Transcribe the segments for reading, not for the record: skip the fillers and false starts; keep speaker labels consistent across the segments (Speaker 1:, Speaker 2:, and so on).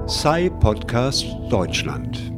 Speaker 1: Sai Podcast Deutschland.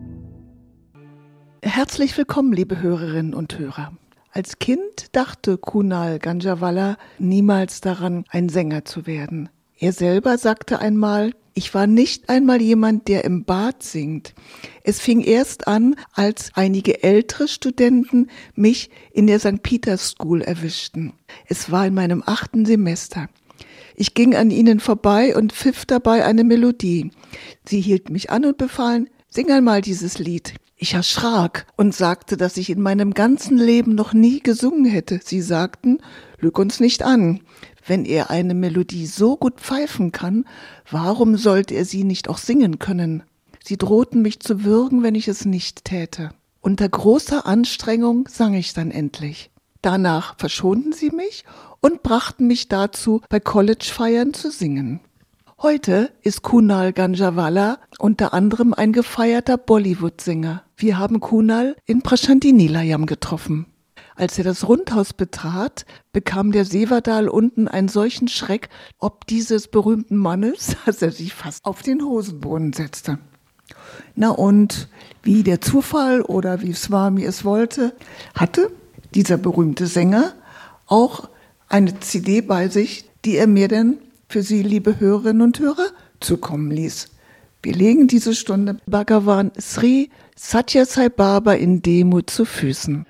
Speaker 2: Herzlich willkommen, liebe Hörerinnen und Hörer. Als Kind dachte Kunal Ganjawala niemals daran, ein Sänger zu werden. Er selber sagte einmal: Ich war nicht einmal jemand, der im Bad singt. Es fing erst an, als einige ältere Studenten mich in der St. Peter's School erwischten. Es war in meinem 8. Semester. Ich ging an ihnen vorbei und pfiff dabei eine Melodie. Sie hielten mich an und befahlen: Sing einmal dieses Lied. Ich erschrak und sagte, dass ich in meinem ganzen Leben noch nie gesungen hätte. Sie sagten: Lüg uns nicht an. Wenn er eine Melodie so gut pfeifen kann, warum sollte er sie nicht auch singen können? Sie drohten mich zu würgen, wenn ich es nicht täte. Unter großer Anstrengung sang ich dann endlich. Danach verschonten sie mich und brachten mich dazu, bei College-Feiern zu singen. Heute ist Kunal Ganjawala unter anderem ein gefeierter Bollywood-Sänger. Wir haben Kunal in Prashanthi Nilayam getroffen. Als er das Rundhaus betrat, bekam der Sevadal unten einen solchen Schreck ob dieses berühmten Mannes, dass er sich fast auf den Hosenboden setzte. Na und wie der Zufall oder wie Swami es wollte, hatte dieser berühmte Sänger auch eine CD bei sich, die er mir denn für Sie, liebe Hörerinnen und Hörer, zukommen ließ. Wir legen diese Stunde Bhagavan Sri Sathya Sai Baba in Demut zu Füßen.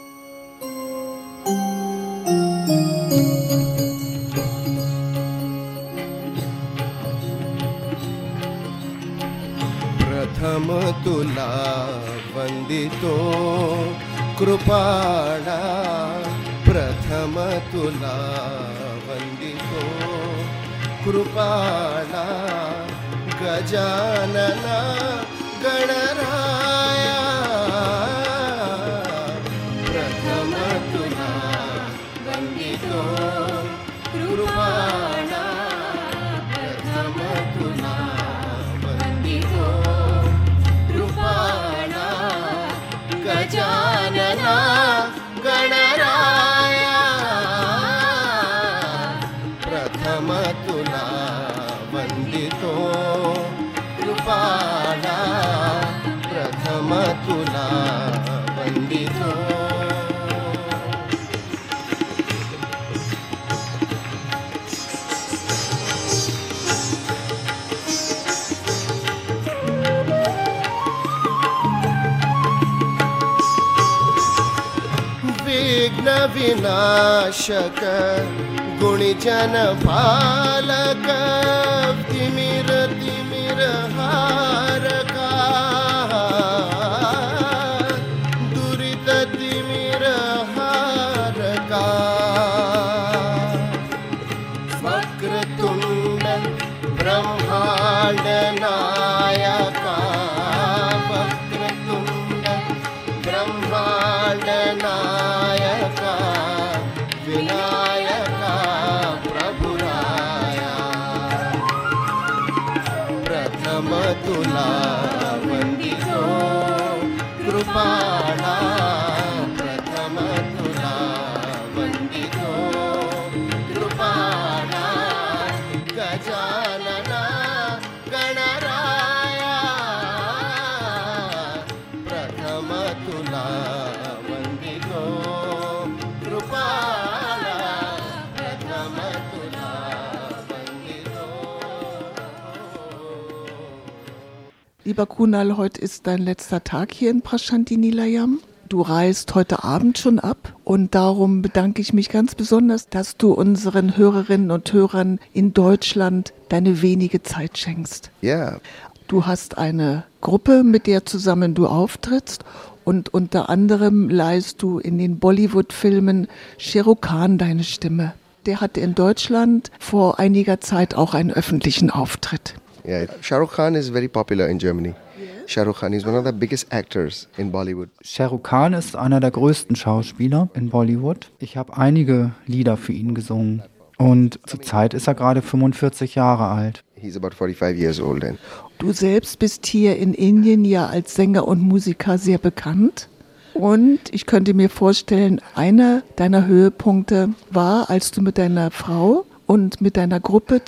Speaker 3: प्रथम तुला वंदितो कृपाळा प्रथम तुला वंदितो कृपाळा गजानना गणराया प्रथम तुला वंदितो कृपाळा प्रथम तुला वंदितो कृपाळा गजानना गणराया प्रथम तुला वंदितो कृपाळा प्रथम तुला वंदितो विघ्न विनाशक गुणजन पालक तिमिर तिमिर हारका दुरित तिमिर हारका वक्रतुंड ब्रह्मांड नायका वक्रतुंड ब्रह्मांड नायका विनायका प्रभुराया प्रथम तुला वंदितो कृपाळा प्रथम तुला वंदितो कृपाळा गजानना गणराया प्रथम तुला वंदितो कृपाळा प्रथम तुला वंदितो.
Speaker 2: Lieber Kunal, heute ist dein letzter Tag hier in Prashanthi Nilayam. Du reist heute Abend schon ab und darum bedanke ich mich ganz besonders, dass du unseren Hörerinnen und Hörern in Deutschland deine wenige Zeit schenkst.
Speaker 3: Ja.
Speaker 2: Du hast eine Gruppe, mit der zusammen du auftrittst und unter anderem leihst du in den Bollywood-Filmen Shah Rukh Khan deine Stimme. Der hatte in Deutschland vor einiger Zeit auch einen öffentlichen Auftritt.
Speaker 3: Yeah, Shah Rukh Khan is very popular in Germany. Shah Rukh Khan is one of the biggest actors in Bollywood.
Speaker 4: Shah Rukh Khan ist einer der größten Schauspieler in Bollywood. Ich habe einige Lieder für ihn gesungen. Und zurzeit ist er gerade 45 Jahre alt.
Speaker 3: He's about 45 years old. And
Speaker 2: du selbst bist hier in Indien ja als Sänger und Musiker sehr bekannt. Und ich könnte mir vorstellen, einer deiner Höhepunkte war, als du mit deiner Frau und mit deiner Gruppe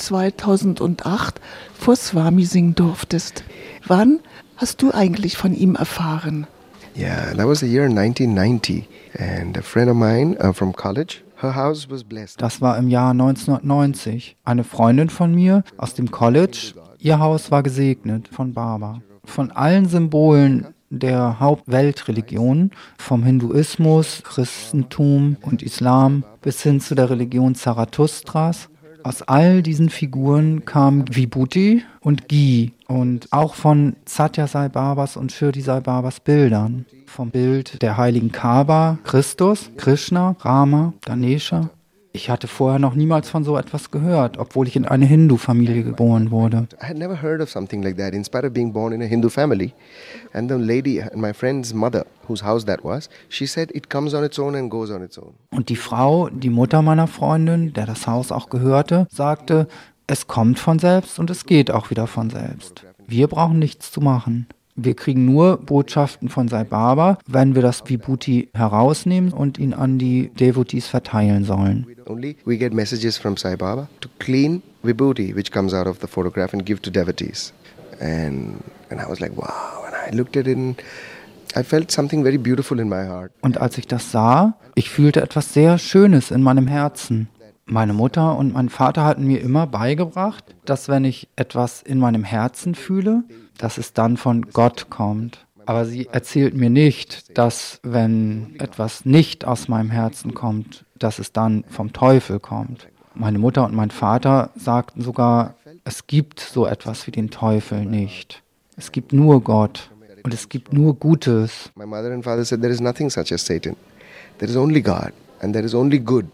Speaker 2: 2008 vor Swami singen durftest. Wann hast du eigentlich von ihm erfahren?
Speaker 3: Yeah, that was the year 1990. And a friend of mine from college, her house was blessed.
Speaker 4: Das war im Jahr 1990. Eine Freundin von mir aus dem College, ihr Haus war gesegnet von Baba. Von allen Symbolen der Hauptweltreligionen, vom Hinduismus, Christentum und Islam bis hin zu der Religion Zarathustras. Aus all diesen Figuren kamen Vibhuti und Ghee und auch von Satya Sai Babas und Shirdi Sai Babas Bildern. Vom Bild der heiligen Kaaba, Christus, Krishna, Rama, Ganesha. Ich hatte vorher noch niemals von so etwas gehört, obwohl ich in eine Hindu-Familie geboren wurde.
Speaker 3: I had never heard of something like that, in spite of being born in a Hindu family. And the lady, my friend's mother, whose house that was, she said it comes on its own and goes on its own.
Speaker 4: Und die Frau, die Mutter meiner Freundin, der das Haus auch gehörte, sagte, es kommt von selbst und es geht auch wieder von selbst. Wir brauchen nichts zu machen. Wir kriegen nur Botschaften von Sai Baba, wenn wir das Vibhuti herausnehmen und ihn an die Devotees verteilen sollen.
Speaker 3: Only we get messages from Sai Baba to clean Vibhuti, which comes out of the photograph, and give to devotees. And I was like, wow. And I looked at it and I felt something very beautiful in my heart.
Speaker 4: Und als ich das sah, ich fühlte etwas sehr Schönes in meinem Herzen. Meine Mutter und mein Vater hatten mir immer beigebracht, dass wenn ich etwas in meinem Herzen fühle, dass es dann von Gott kommt. Aber sie erzählt mir nicht, dass wenn etwas nicht aus meinem Herzen kommt, dass es dann vom Teufel kommt. Meine Mutter und mein Vater sagten sogar, es gibt so etwas wie den Teufel nicht. Es gibt nur Gott und es gibt nur Gutes.
Speaker 3: My mother and father said there is nothing such as Satan. There is only God and there is only good.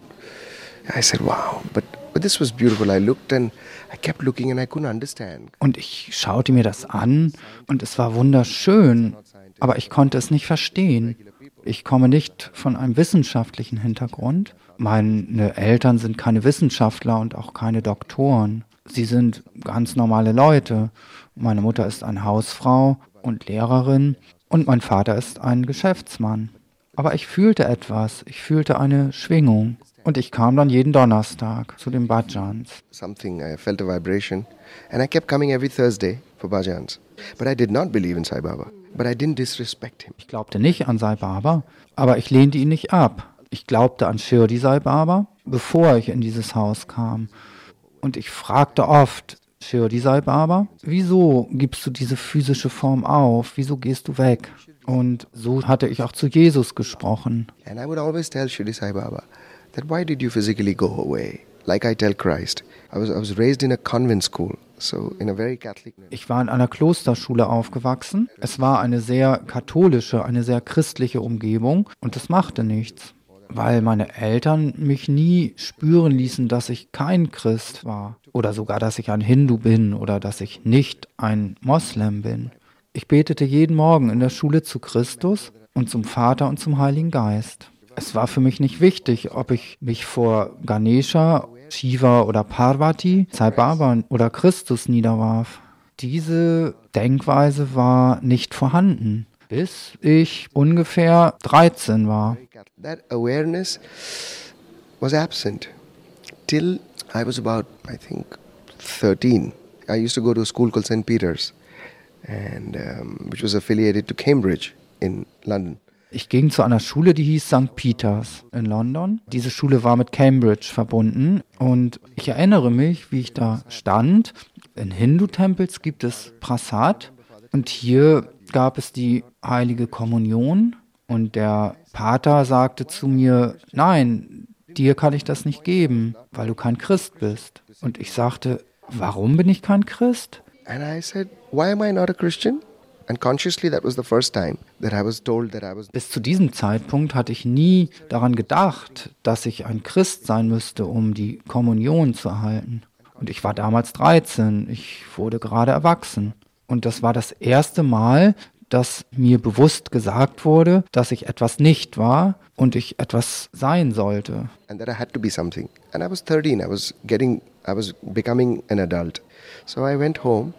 Speaker 3: I said, wow, but this was beautiful. I looked and I kept looking and I couldn't understand.
Speaker 4: Und ich schaute mir das an und es war wunderschön, aber ich konnte es nicht verstehen. Ich komme nicht von einem wissenschaftlichen Hintergrund. Meine Eltern sind keine Wissenschaftler und auch keine Doktoren. Sie sind ganz normale Leute. Meine Mutter ist eine Hausfrau und Lehrerin und mein Vater ist ein Geschäftsmann. Aber ich fühlte etwas, ich fühlte eine Schwingung. Und ich kam dann jeden Donnerstag zu den Bhajans.
Speaker 3: Something, I felt a vibration. And I kept coming every Thursday for bhajans. But I did not believe in Sai Baba. But I didn't disrespect him.
Speaker 4: Ich glaubte nicht an Sai Baba, aber ich lehnte ihn nicht ab. Ich glaubte an Shirdi Sai Baba, bevor ich in dieses Haus kam. Und ich fragte oft, Shirdi Sai Baba, wieso gibst du diese physische Form auf? Wieso gehst du weg? Und so hatte ich auch zu Jesus gesprochen.
Speaker 3: And I would always tell Shirdi Sai Baba that why did you physically go away? Like I tell Christ. I was raised in a convent school, so in a very Catholic.
Speaker 4: Ich war in einer Klosterschule aufgewachsen. Es war eine sehr katholische, eine sehr christliche Umgebung und das machte nichts, weil meine Eltern mich nie spüren ließen, dass ich kein Christ war oder sogar, dass ich ein Hindu bin oder dass ich nicht ein Moslem bin. Ich betete jeden Morgen in der Schule zu Christus und zum Vater und zum Heiligen Geist. Es war für mich nicht wichtig, ob ich mich vor Ganesha, Shiva oder Parvati, Sai Baba oder Christus niederwarf. Diese Denkweise war nicht vorhanden, bis ich ungefähr 13 war.
Speaker 3: That awareness was absent till I was about, I think, 13. I used to go to a school called St. Peter's, and which was affiliated to Cambridge in London.
Speaker 4: Ich ging zu einer Schule, die hieß St. Peter's in London. Diese Schule war mit Cambridge verbunden und ich erinnere mich, wie ich da stand. In Hindu-Tempels gibt es Prasad und hier gab es die heilige Kommunion und der Pater sagte zu mir, nein, dir kann ich das nicht geben, weil du kein Christ bist. Und ich sagte, warum bin ich kein Christ?
Speaker 3: And I said, why am I not a Christian? And consciously that was the first time that I was told that I was.
Speaker 4: Bis zu diesem Zeitpunkt hatte ich nie daran gedacht, dass ich ein Christ sein müsste, um die Kommunion zu erhalten. Und ich war damals 13, ich wurde gerade erwachsen. Und das war das erste Mal, dass mir bewusst gesagt wurde, dass ich etwas nicht war und ich etwas sein sollte.
Speaker 3: And that I had to be something. And I was 13, I was becoming an adult. So I went home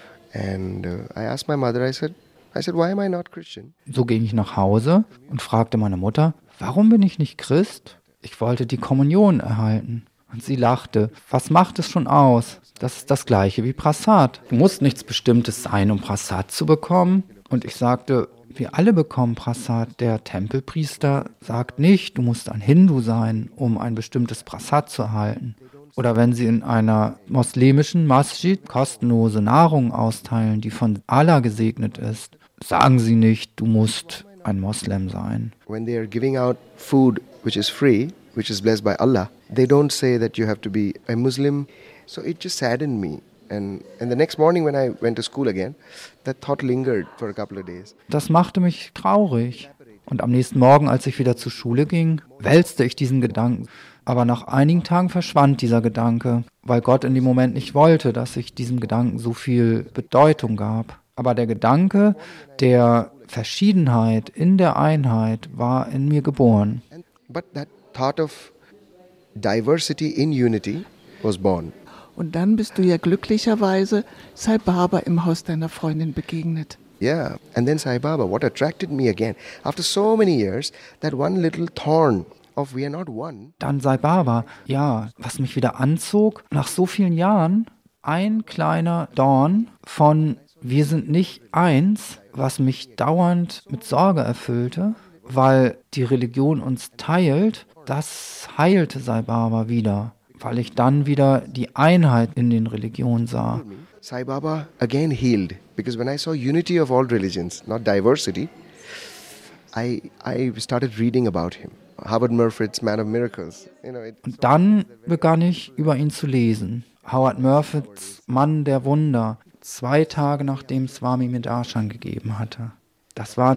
Speaker 3: and I asked my mother, I said, why am I not Christian?
Speaker 4: So ging ich nach Hause und fragte meine Mutter, warum bin ich nicht Christ? Ich wollte die Kommunion erhalten. Und sie lachte. Was macht es schon aus? Das ist das Gleiche wie Prasad. Du musst nichts Bestimmtes sein, um Prasad zu bekommen. Und ich sagte, wir alle bekommen Prasad. Der Tempelpriester sagt nicht, du musst ein Hindu sein, um ein bestimmtes Prasad zu erhalten. Oder wenn sie in einer muslimischen Masjid kostenlose Nahrung austeilen, die von Allah gesegnet ist, sagen sie nicht, du musst ein Moslem sein.
Speaker 3: When they are giving out food which is free, which is blessed by Allah, they don't say that you have to be a Muslim. So it just saddened me. And the next morning when I went to school again, that thought lingered for a couple of days.
Speaker 4: Das machte mich traurig. Und am nächsten Morgen, als ich wieder zur Schule ging, wälzte ich diesen Gedanken. Aber nach einigen Tagen verschwand dieser Gedanke, weil Gott in dem Moment nicht wollte, dass ich diesem Gedanken so viel Bedeutung gab. Aber der Gedanke der Verschiedenheit in der Einheit war in mir geboren.
Speaker 3: But that thought of diversity in unity was born.
Speaker 2: Und dann bist du ja glücklicherweise Sai Baba im Haus deiner Freundin begegnet.
Speaker 3: Yeah, and then Sai Baba, what attracted me again, after so many years, that one little thorn of we are not one.
Speaker 4: Dann Sai Baba, ja, was mich wieder anzog, nach so vielen Jahren, ein kleiner Dorn von wir sind nicht eins, was mich dauernd mit Sorge erfüllte, weil die Religion uns teilt, das heilte Sai Baba wieder, weil ich dann wieder die Einheit in den Religionen sah.
Speaker 3: Sai Baba again healed, because when I saw unity of all religions, not diversity, I started reading about him. Howard Murford's Man of Miracles.
Speaker 4: Und dann begann ich über ihn zu lesen. Howard Murfords Mann der Wunder, 2 Tage nachdem Swami mir Darshan gegeben hatte. Das war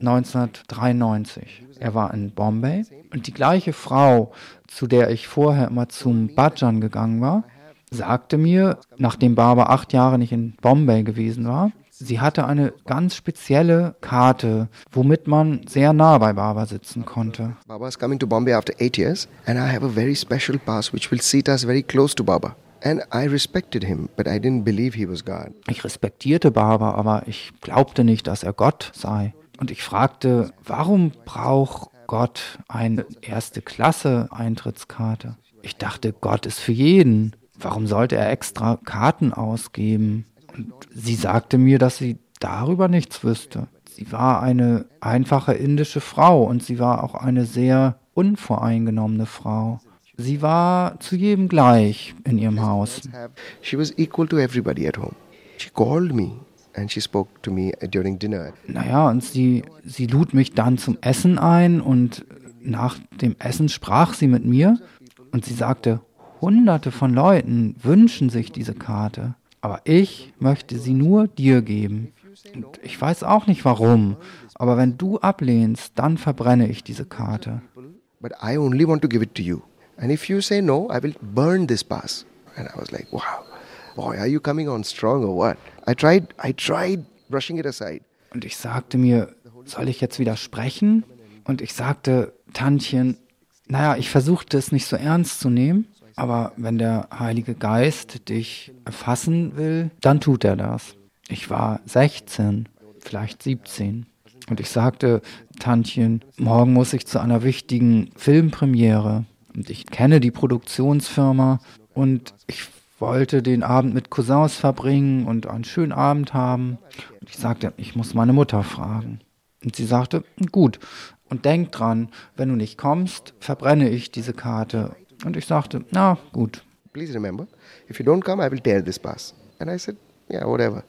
Speaker 4: 1993. Er war in Bombay und die gleiche Frau, zu der ich vorher immer zum Bhajan gegangen war, sagte mir, nachdem Baba 8 Jahre nicht in Bombay gewesen war, sie hatte eine ganz spezielle Karte, womit man sehr nah bei Baba sitzen konnte.
Speaker 3: Baba is coming to Bombay after 8 years and I have a very special pass which will seat us very close to Baba. And I respected him, but I didn't believe he was God.
Speaker 4: Ich respektierte Baba, aber ich glaubte nicht, dass er Gott sei. Und ich fragte, warum braucht Gott eine 1. Klasse-Eintrittskarte? Ich dachte, Gott ist für jeden. Warum sollte er extra Karten ausgeben? Und sie sagte mir, dass sie darüber nichts wüsste. Sie war eine einfache indische Frau und sie war auch eine sehr unvoreingenommene Frau. Sie war zu jedem gleich in ihrem Haus.
Speaker 3: She was equal to everybody at home. She called me and she spoke to me during dinner.
Speaker 4: Naja, und sie lud mich dann zum Essen ein und nach dem Essen sprach sie mit mir und sie sagte, Hunderte von Leuten wünschen sich diese Karte, aber ich möchte sie nur dir geben. Und ich weiß auch nicht warum, aber wenn du ablehnst, dann verbrenne ich diese Karte.
Speaker 3: But I only want to give it to you. And if you say no, I will burn this pass. And I was like, wow, boy, are you coming on strong or what? I tried brushing it aside.
Speaker 4: Und ich sagte mir, soll ich jetzt widersprechen? Und ich sagte, Tantchen, naja, ich versuchte es nicht so ernst zu nehmen, aber wenn der Heilige Geist dich erfassen will, dann tut er das. Ich war 16, vielleicht 17. Und ich sagte, Tantchen, morgen muss ich zu einer wichtigen Filmpremiere. Und ich kenne die Produktionsfirma und ich wollte den Abend mit Cousins verbringen und einen schönen Abend haben. Und ich sagte, ich muss meine Mutter fragen. Und sie sagte, gut, und denk dran, wenn du nicht kommst, verbrenne ich diese Karte. Und ich sagte, na gut.
Speaker 3: Please remember, if you don't come, I will tear this pass. And I said, yeah, whatever.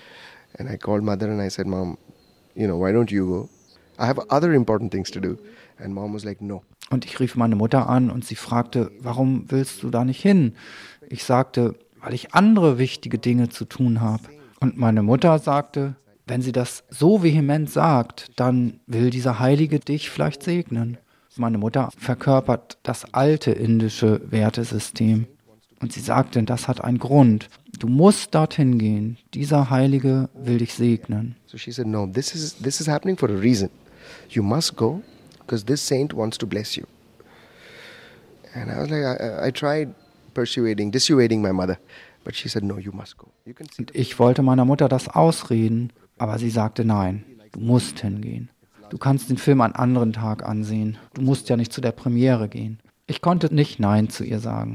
Speaker 3: And I called mother and I said, Mom, why don't you go? I have other important things to do. And Mom was like, no.
Speaker 4: Und ich rief meine Mutter an und sie fragte, warum willst du da nicht hin? Ich sagte, weil ich andere wichtige Dinge zu tun habe. Und meine Mutter sagte, wenn sie das so vehement sagt, dann will dieser Heilige dich vielleicht segnen. Meine Mutter verkörpert das alte indische Wertesystem. Und sie sagte, das hat einen Grund. Du musst dorthin gehen. Dieser Heilige will dich segnen.
Speaker 3: So she said, no, this is happening for a reason. You must go. Because this saint wants to bless you. And I was like, I tried dissuading my mother. But she said, no, you must go.
Speaker 4: Und ich wollte meiner Mutter das ausreden, aber sie sagte, nein, du musst hingehen. Du kannst den Film einen anderen Tag ansehen. Du musst ja nicht zu der Premiere gehen. Ich konnte nicht Nein zu ihr sagen.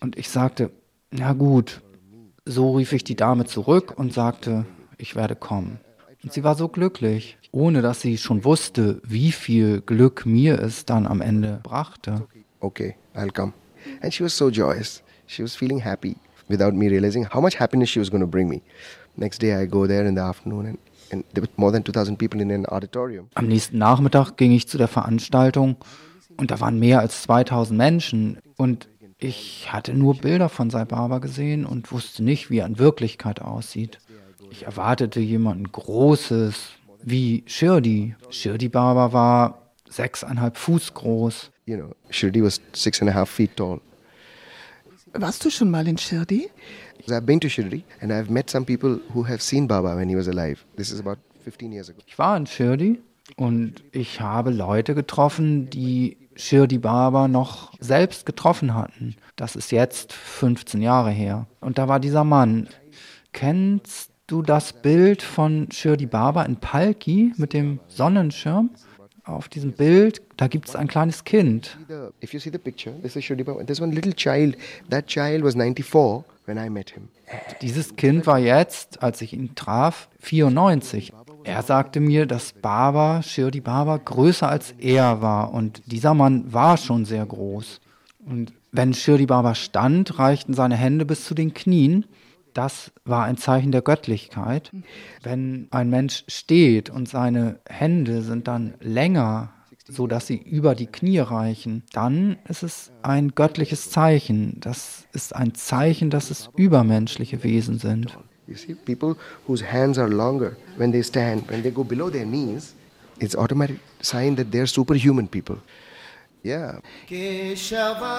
Speaker 4: Und ich sagte, na gut. So rief ich die Dame zurück und sagte, ich werde kommen. Und sie war so glücklich, ohne dass sie schon wusste, wie viel Glück mir es dann am Ende brachte.
Speaker 3: Okay, I'll come. And she was so joyous. She was feeling happy without me realizing how much happiness she was going to bring me. Next day I go there in the afternoon and there were more than 2,000 people in an auditorium.
Speaker 4: Am nächsten Nachmittag ging ich zu der Veranstaltung und da waren mehr als 2.000 Menschen und ich hatte nur Bilder von Sai Baba gesehen und wusste nicht, wie er in Wirklichkeit aussieht. Ich erwartete jemanden Großes, wie Shirdi. Shirdi Baba war 6,5 Fuß groß.
Speaker 3: You know, Shirdi was 6.5 feet tall.
Speaker 2: Warst du schon mal in Shirdi?
Speaker 3: So I've been to Shirdi and I've met some people who have seen Baba when he was alive. This is about 15 years ago.
Speaker 4: Ich war in Shirdi und ich habe Leute getroffen, die Shirdi Baba noch selbst getroffen hatten. Das ist jetzt 15 Jahre her. Und da war dieser Mann. Kennst du das Bild von Shirdi Baba in Palki mit dem Sonnenschirm? Auf diesem Bild, da gibt es ein kleines Kind.
Speaker 3: If you see the picture, this is Shirdi Baba. There's one little child. That child was 94 when I met him.
Speaker 4: Dieses Kind war jetzt, als ich ihn traf, 94. Er sagte mir, dass Baba, Shirdi Baba, größer als er war und dieser Mann war schon sehr groß. Und wenn Shirdi Baba stand, reichten seine Hände bis zu den Knien. Das war ein Zeichen der Göttlichkeit. Wenn ein Mensch steht und seine Hände sind dann länger, sodass sie über die Knie reichen, dann ist es ein göttliches Zeichen. Das ist ein Zeichen, dass es übermenschliche Wesen sind.
Speaker 3: You see, people whose hands are longer, when they stand, when they go below their knees, it's automatic sign that they're superhuman people. Yeah.
Speaker 5: Keshava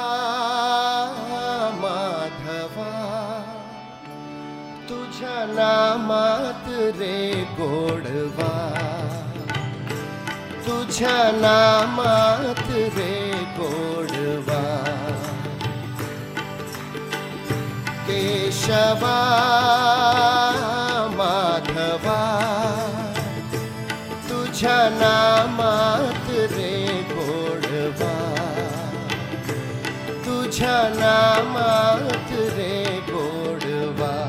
Speaker 5: Madhava Tujha namat re godva Tujha namat re godva Keshava Madhava Tujha namat re godva Tujha namat re godva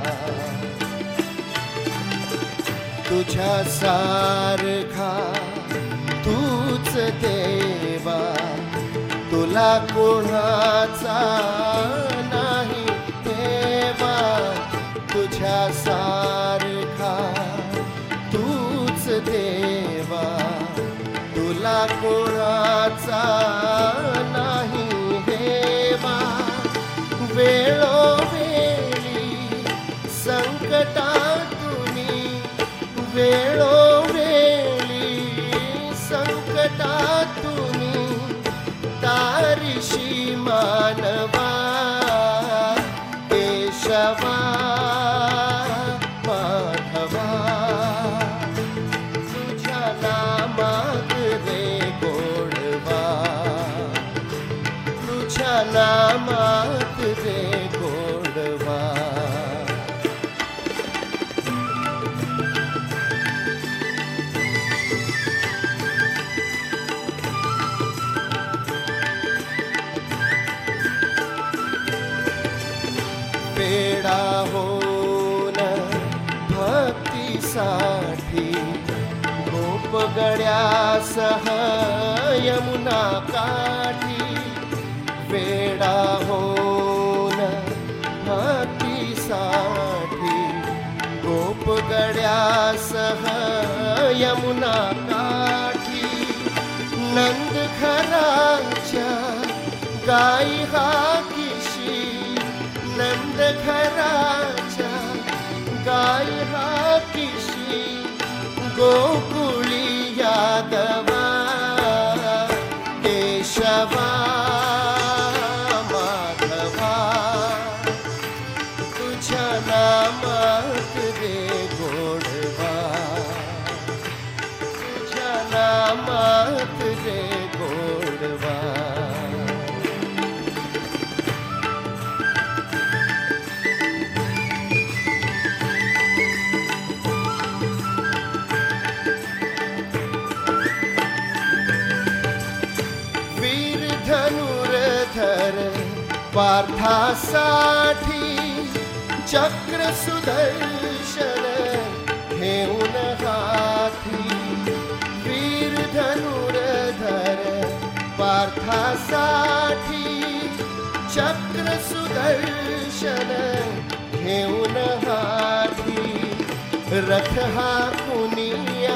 Speaker 5: Tujha sarkha tuch deva Tula kunacha nahi Tujha sarkha tuch deva Tula kunacha nahi heva Velo veli sankata tuni Velo veli sankata tuni Tarishi manava Keshava Madhava Tujha namat re godva Tujha namat re godva पेड़ा हो न भक्ती साठी गोप गड्या सह यमुना काठी पेड़ा हो न भक्ती साठी गोप गड्या सह यमुना काठी नंद घराच्या गाई हा नंद घराच्या गाय हा किशी गोकुळी यादवा केशवा माधवा तुझ्या नामात रे गोडवा तुझ्या नामात रे गोडवा पार्थासाठी चक्र सुदर्शन घेऊन हाती वीर धनुर्धर पार्थासाठी चक्र सुदर्शन घेऊन हाती रथ हा कुनिया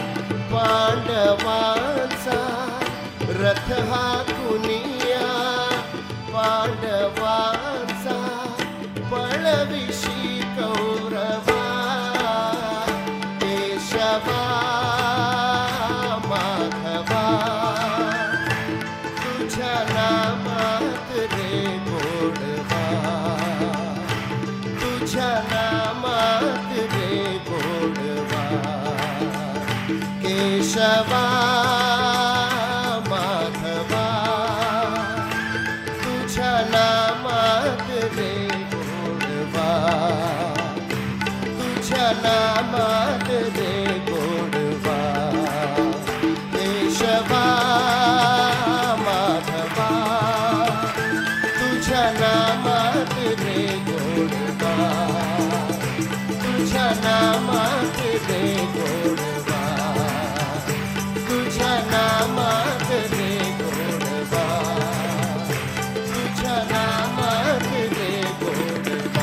Speaker 5: पांडवांचा रथ हा कुनिया पांडवांचा पळविशी कौरवा केशवा माधवा तुझ्या नामात रे गोडवा तुझ्या नामात रे गोडवा केशवा माधवा तुझ्या नामात रे गोडवा तुझ्या नामात रे गोडवा केशवा माधवा तुझ्या नामात रे गोडवा तुझ्या नामात रे गोडवा तुझ्या नामात रे गोडवा तुझ्या नामात रे गोडवा.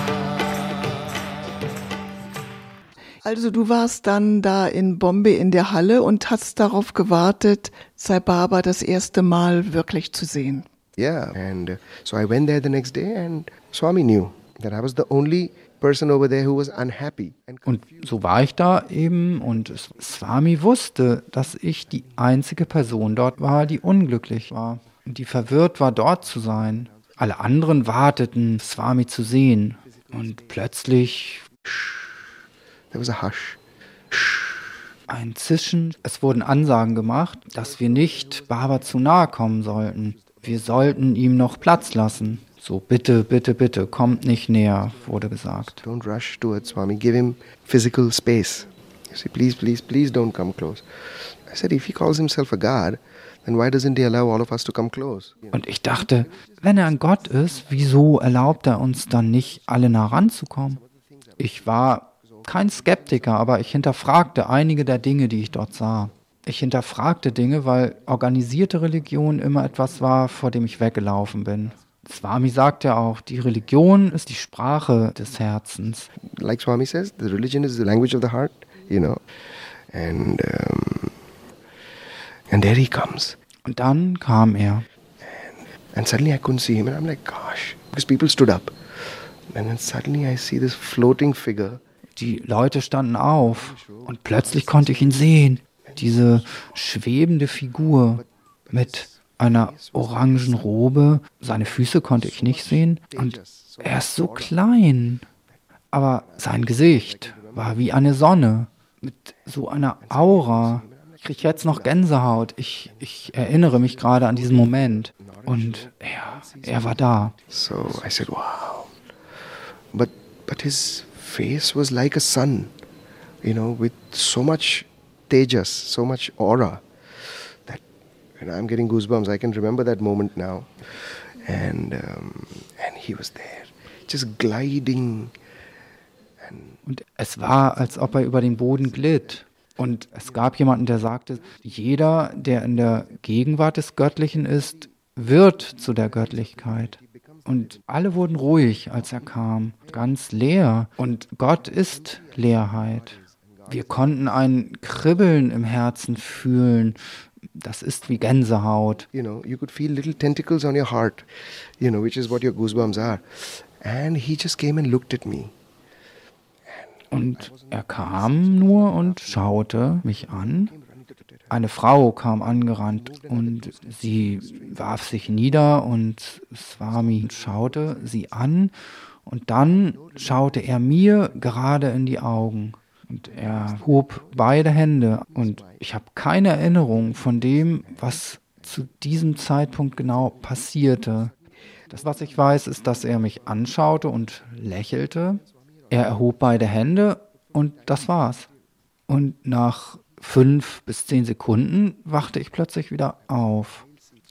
Speaker 2: Also du warst dann da in Bombay in der Halle und hast darauf gewartet, Sai Baba das erste Mal wirklich zu sehen.
Speaker 3: Yeah, and so I went there the next day, and Swami knew that I was the only person over there who was unhappy.
Speaker 4: Und so war ich da eben und Swami wusste, dass ich die einzige Person dort war, die unglücklich war und die verwirrt war, dort zu sein. Alle anderen warteten, Swami zu sehen. Und plötzlich
Speaker 3: There was a hush.
Speaker 4: ein Zischen. Es wurden Ansagen gemacht, dass wir nicht Baba zu nahe kommen sollten. Wir sollten ihm noch Platz lassen. So, bitte, bitte, bitte, kommt nicht näher, wurde gesagt.
Speaker 3: Don't rush towards Swami. Give him physical space. You say, please, please, please don't come close. I said, if he calls himself a God, then why doesn't he allow all of us to come close?
Speaker 4: Und ich dachte, wenn er ein Gott ist, wieso erlaubt er uns dann nicht, alle nah ranzukommen? Ich war kein Skeptiker, aber ich hinterfragte einige der Dinge, die ich dort sah. Ich hinterfragte Dinge, weil organisierte Religion immer etwas war, vor dem ich weggelaufen bin. Swami sagt ja auch, die Religion ist die Sprache des Herzens.
Speaker 3: Like Swami says, the religion is the language of the heart, you know. And there he comes.
Speaker 4: Und dann kam er.
Speaker 3: And suddenly I couldn't see him, and I'm like, gosh, because people stood up. And then suddenly I see this floating figure.
Speaker 4: Die Leute standen auf und plötzlich konnte ich ihn sehen. Diese schwebende Figur mit einer orangen Robe. Seine Füße konnte ich nicht sehen. Und er ist so klein. Aber sein Gesicht war wie eine Sonne. Mit so einer Aura. Ich kriege jetzt noch Gänsehaut. Ich erinnere mich gerade an diesen Moment. Und er war da.
Speaker 3: So I said, wow. But his face was like a sun, you know, with so much tejas, so much aura, that I'm getting goosebumps. I can remember that moment now. And he was there, just gliding.
Speaker 4: Und es war, als ob er über den Boden glitt. Und es gab jemanden, der sagte, jeder, der in der Gegenwart des Göttlichen ist, wird zu der Göttlichkeit. Und alle wurden ruhig, als er kam, ganz leer. Und Gott ist Leerheit. Wir konnten ein Kribbeln im Herzen fühlen. Das ist wie Gänsehaut.
Speaker 3: You know, you could feel little tentacles on your heart, you know, which is what your goosebumps are. And he just came and looked at me.
Speaker 4: Und er kam nur und schaute mich an. Eine Frau kam angerannt und sie warf sich nieder und Swami schaute sie an und dann schaute er mir gerade in die Augen und er hob beide Hände und ich habe keine Erinnerung von dem, was zu diesem Zeitpunkt genau passierte. Das, was ich weiß, ist, dass er mich anschaute und lächelte. Er erhob beide Hände und das war's. Und nach 5 bis 10 Sekunden wachte ich plötzlich wieder auf.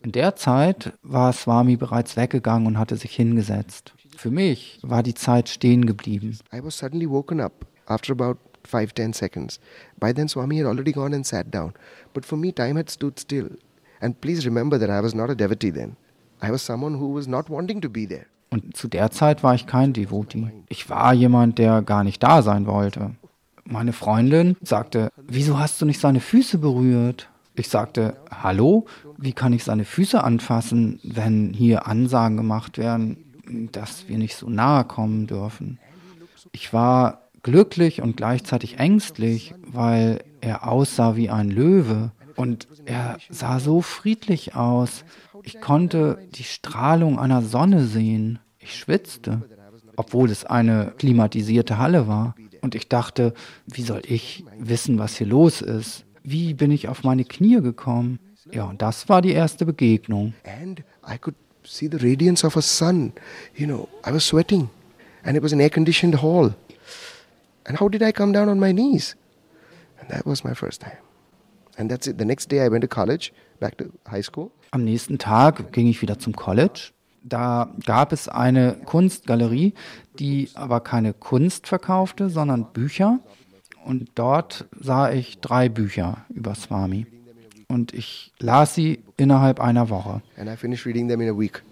Speaker 4: In der Zeit war Swami bereits weggegangen und hatte sich hingesetzt. Für mich war die Zeit stehen geblieben.
Speaker 3: I was suddenly woken up after about 5-10 seconds. By then Swami had already gone and sat down. But for me, time had stood still. And please remember that I was not a devotee then. I was someone who was not wanting to be there.
Speaker 4: Und zu der Zeit war ich kein Devotee. Ich war jemand, der gar nicht da sein wollte. Meine Freundin sagte, wieso hast du nicht seine Füße berührt? Ich sagte, hallo, wie kann ich seine Füße anfassen, wenn hier Ansagen gemacht werden, dass wir nicht so nahe kommen dürfen? Ich war glücklich und gleichzeitig ängstlich, weil er aussah wie ein Löwe und er sah so friedlich aus. Ich konnte die Strahlung einer Sonne sehen. Ich schwitzte, obwohl es eine klimatisierte Halle war. Und ich dachte, wie soll ich wissen, was hier los ist? Wie bin ich auf meine Knie gekommen? Ja, und das war die erste Begegnung.
Speaker 3: And I could see the radiance of a sun. You know, I was sweating. And it was an air-conditioned hall. And how did I come down on my knees? And that was my first time. And that's it. The next day I went to college, back to high school.
Speaker 4: Am nächsten Tag ging ich wieder zum College. Da gab es eine Kunstgalerie, die aber keine Kunst verkaufte, sondern Bücher. Und dort sah ich 3 Bücher über Swami. Und ich las sie innerhalb einer Woche.
Speaker 3: And I finished reading them in a week.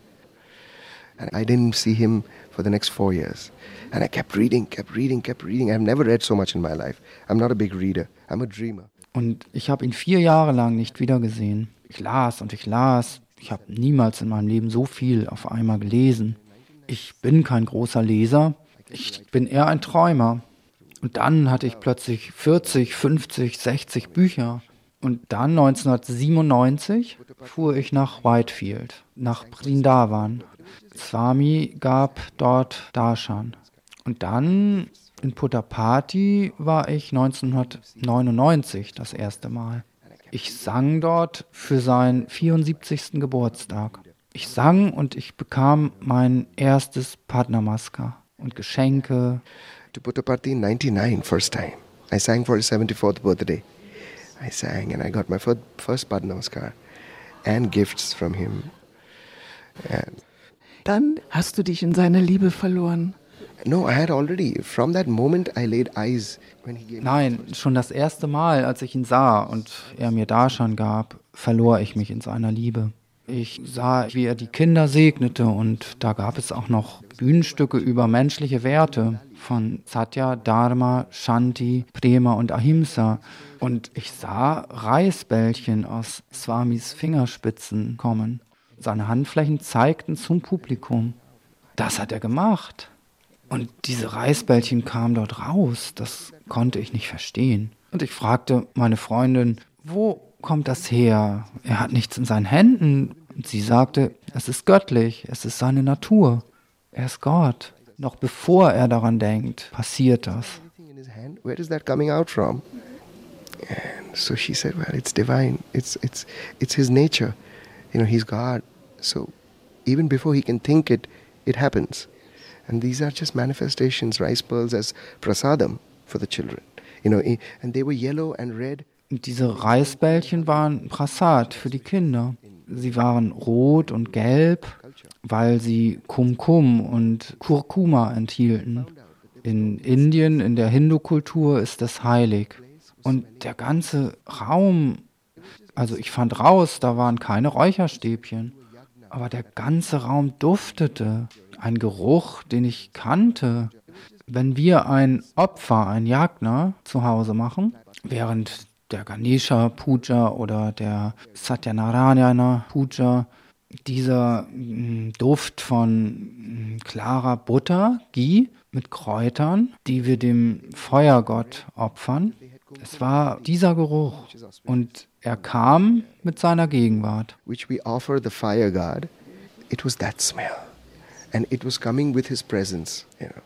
Speaker 3: And I didn't see him for the next 4 years. And I kept reading. I've never read so much in my life. I'm not a big reader. I'm a dreamer.
Speaker 4: Und ich habe ihn 4 Jahre lang nicht wiedergesehen. Ich las und ich las. Ich habe niemals in meinem Leben so viel auf einmal gelesen. Ich bin kein großer Leser. Ich bin eher ein Träumer. Und dann hatte ich plötzlich 40, 50, 60 Bücher. Und dann 1997 fuhr ich nach Whitefield, nach Vrindavan. Swami gab dort Darshan. Und dann in Puttaparthi war ich 1999 das erste Mal. Ich sang dort für seinen 74. Geburtstag. Ich sang und ich bekam mein erstes Padnamaskar und Geschenke.
Speaker 3: To Puttaparthi in 99, first time. I sang for his 74th birthday. I sang and I got my first Padnamaskar and gifts from him. And
Speaker 2: Dann hast du dich in seine Liebe verloren.
Speaker 3: no, I had already, from that moment I laid eyes when he gave
Speaker 4: Nein, schon das erste Mal, als ich ihn sah und er mir Darshan gab, verlor ich mich in seiner Liebe. Ich sah, wie er die Kinder segnete und da gab es auch noch Bühnenstücke über menschliche Werte von Satya, Dharma, Shanti, Prema und Ahimsa. Und ich sah Reisbällchen aus Swamis Fingerspitzen kommen. Seine Handflächen zeigten zum Publikum. Das hat er gemacht. Und diese Reisbällchen kamen dort raus. Das konnte ich nicht verstehen. Und ich fragte meine Freundin, wo kommt das her? Er hat nichts in seinen Händen. Und sie sagte, es ist göttlich, es ist seine Natur. Er ist Gott. Noch bevor er daran denkt, passiert das.
Speaker 3: anything in his hand. Where is that coming out from? And so she said, well, it's divine. It's his nature. You know, he's God. So even before he can think it, it happens. And these are just manifestations, rice pearls as prasadam for the children. You know, and they were yellow and red.
Speaker 4: Und diese Reisbällchen waren Prasad für die Kinder. Sie waren rot und gelb, weil sie Kumkum und Kurkuma enthielten. In Indien, in der Hindu-Kultur ist das heilig. Und der ganze Raum, also ich fand raus, da waren keine Räucherstäbchen, aber der ganze Raum duftete. Ein Geruch, den ich kannte. Wenn wir ein Opfer, ein Yajna zu Hause machen, während der Ganesha Puja oder der Satyanarayana Puja, dieser Duft von klarer Butter, Ghee mit Kräutern, die wir dem Feuergott opfern. Es war dieser Geruch und er kam mit seiner Gegenwart.
Speaker 3: Which we offer the fire god. It was that smell. And it was coming with his presence, you know.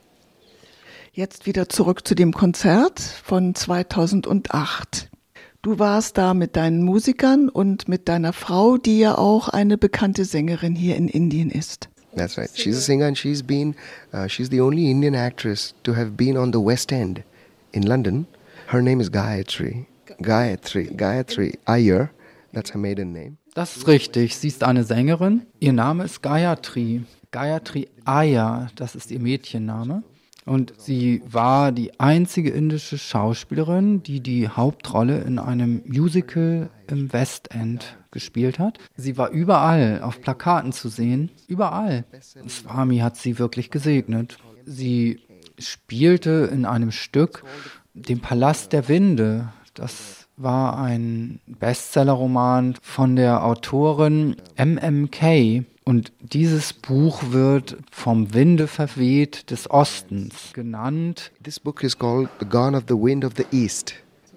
Speaker 2: Jetzt wieder zurück zu dem Konzert von 2008. Du warst da mit deinen Musikern und mit deiner Frau, die ja auch eine bekannte Sängerin hier in Indien ist.
Speaker 3: That's right. She's a singer and she's the only Indian actress to have been on the West End in London. Her name is Gayatri Iyer. That's her maiden name.
Speaker 4: Das ist richtig. Sie ist eine Sängerin. Ihr Name ist Gayatri. Gayatri Iyer, das ist ihr Mädchenname. Und sie war die einzige indische Schauspielerin, die die Hauptrolle in einem Musical im West End gespielt hat. Sie war überall auf Plakaten zu sehen. Überall. Swami hat sie wirklich gesegnet. Sie spielte in einem Stück, dem Palast der Winde. Das war ein Bestsellerroman von der Autorin M.M. Und dieses Buch wird vom Winde verweht des Ostens genannt.
Speaker 3: This book is called The Gone of the Wind of the East.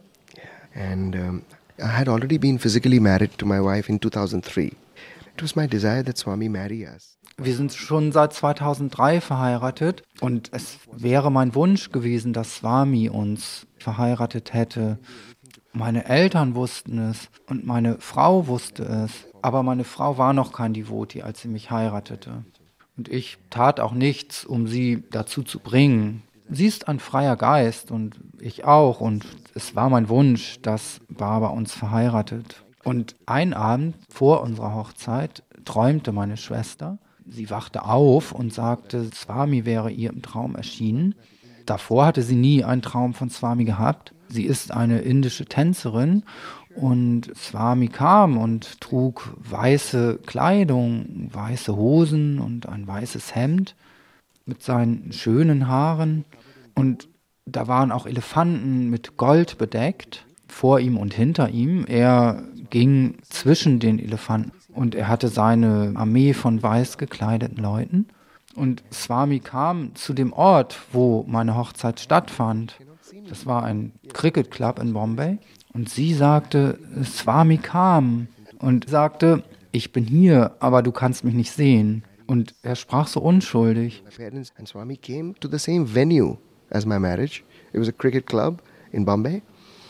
Speaker 3: And I had already been physically married to my wife in 2003. It was my desire that Swami marry us.
Speaker 4: Wir sind schon seit 2003 verheiratet und es wäre mein Wunsch gewesen, dass Swami uns verheiratet hätte. Meine Eltern wussten es und meine Frau wusste es, aber meine Frau war noch kein Devoti, als sie mich heiratete. Und ich tat auch nichts, um sie dazu zu bringen. Sie ist ein freier Geist und ich auch und es war mein Wunsch, dass Baba uns verheiratet. Und ein Abend vor unserer Hochzeit träumte meine Schwester. Sie wachte auf und sagte, Swami wäre ihr im Traum erschienen. Davor hatte sie nie einen Traum von Swami gehabt. Sie ist eine indische Tänzerin und Swami kam und trug weiße Kleidung, weiße Hosen und ein weißes Hemd mit seinen schönen Haaren. Und da waren auch Elefanten mit Gold bedeckt, vor ihm und hinter ihm. Er ging zwischen den Elefanten und er hatte seine Armee von weiß gekleideten Leuten. Und Swami kam zu dem Ort, wo meine Hochzeit stattfand. Das war ein Cricket Club in Bombay. Und sie sagte, Swami kam und sagte, ich bin hier, aber du kannst mich nicht sehen. Und er sprach so unschuldig.
Speaker 3: My parents and Swami came to the same venue as my marriage. It was a cricket club in Bombay.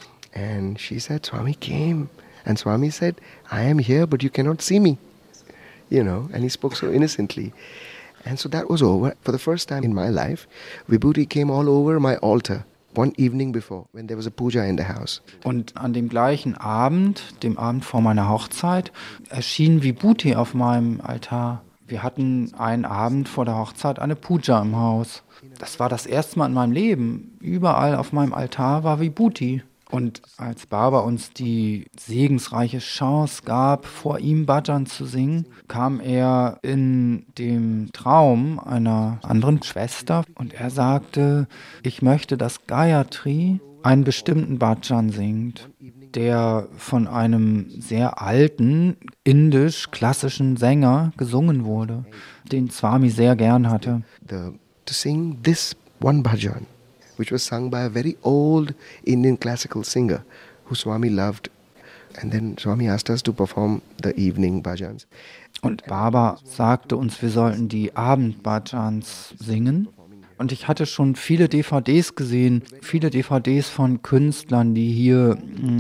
Speaker 3: And she said, Swami came. And Swami said, I am here, but you cannot see me. You know, and he spoke so innocently. And so that was over. For the first time in my life, Vibhuti came all over my altar. One evening before, when there was a puja in the house.
Speaker 4: Und an dem gleichen Abend, dem Abend vor meiner Hochzeit, erschien Vibhuti auf meinem Altar. Wir hatten einen Abend vor der Hochzeit eine Puja im Haus. Das war das erste Mal in meinem Leben. Überall auf meinem Altar war Vibhuti. Und als Baba uns die segensreiche Chance gab, vor ihm Bhajan zu singen, kam er in dem Traum einer anderen Schwester und er sagte, ich möchte, dass Gayatri einen bestimmten Bhajan singt, der von einem sehr alten, indisch-klassischen Sänger gesungen wurde, den Swami sehr gern hatte.
Speaker 3: To sing this one bhajan, which was sung by a very old Indian classical singer who Swami loved. And then Swami asked us to perform the evening bhajans.
Speaker 4: Und Baba sagte uns, wir sollten die Abend-Bhajans singen. Und ich hatte schon viele DVDs gesehen, viele DVDs von Künstlern, die hier